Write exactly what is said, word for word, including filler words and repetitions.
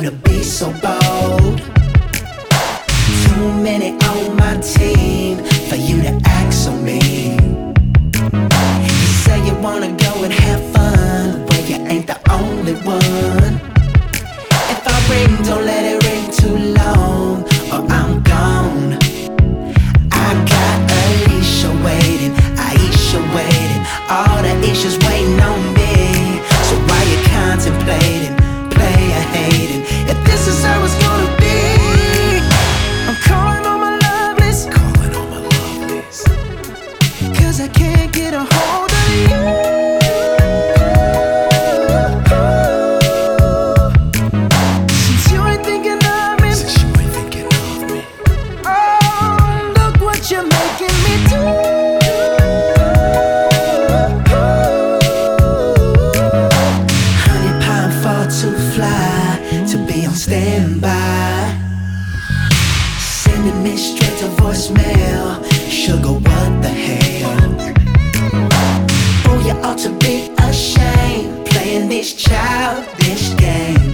to be so bold. Too many on my team for you to act so mean. You say you wanna go and have fun, but you ain't the only one. If I ring, don't let it ring too long, or I'm gone. I got Alicia waiting, Aisha waiting, all the issues waiting on me. So why you contemplating, player hating, if this is how it's gonna be? I'm calling on my love list, calling on my love list, cause I can't get a hold of you. Since you ain't thinking of me, since you ain't thinking of me, oh, look what you're making me do. Honey pie, I'm far too fly to be on standby. Sending me straight to voicemail. Sugar, what the hell? Oh, you ought to be ashamed, playing this childish game.